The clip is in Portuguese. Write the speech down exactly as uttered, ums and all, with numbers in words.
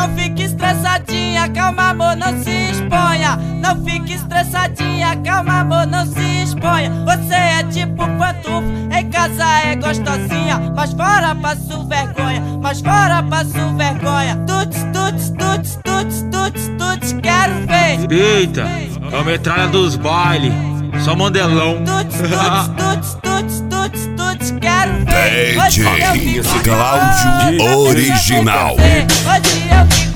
Não fique estressadinha, calma amor, não se exponha. Não fique estressadinha, calma amor, não se exponha. Você é tipo pantufo, em casa é gostosinha, mas fora passo vergonha, mas fora passo vergonha. Tuts, tuts, tuts, tuts, tuts, tuts, quero ver. Eita, é a metralha dos bailes, só mandelão. Tuts, tuts, tuts, tuts, tuts, tuts, quero ver. D J Cláudio Original. Hoje eu fico